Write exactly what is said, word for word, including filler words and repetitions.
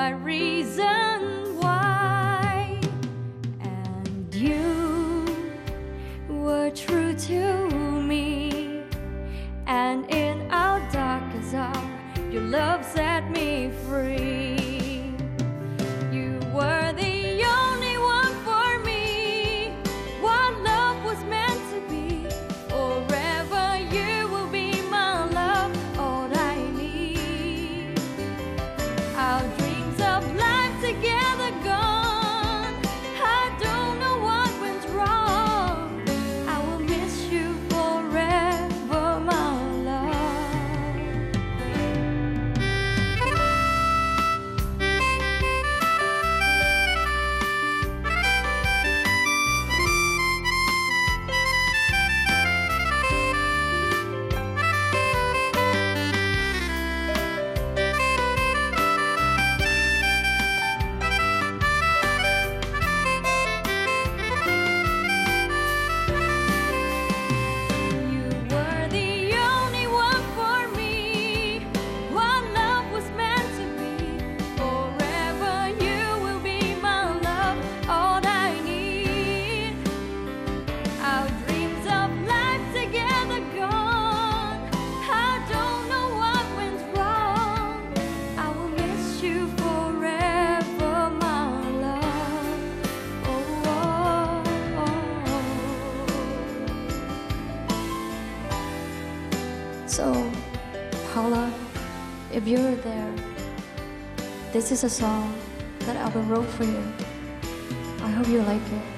my reason why. And you were true to me, and in our darkest hour your love set me free. You were the only one for me. What love was meant to be. Forever you will be my love, all I need. Our dreams of life together gone. I don't know what went wrong. I will miss you forever, my love. You were the only one for me. What love was meant to be. Forever you will be my love, all I need. Our dreams of life together gone. I don't know what went wrong. I will miss you forever, my love. Oh, oh, oh. So, Paula, if you're there, this is a song that Albert wrote for you. I hope you like it.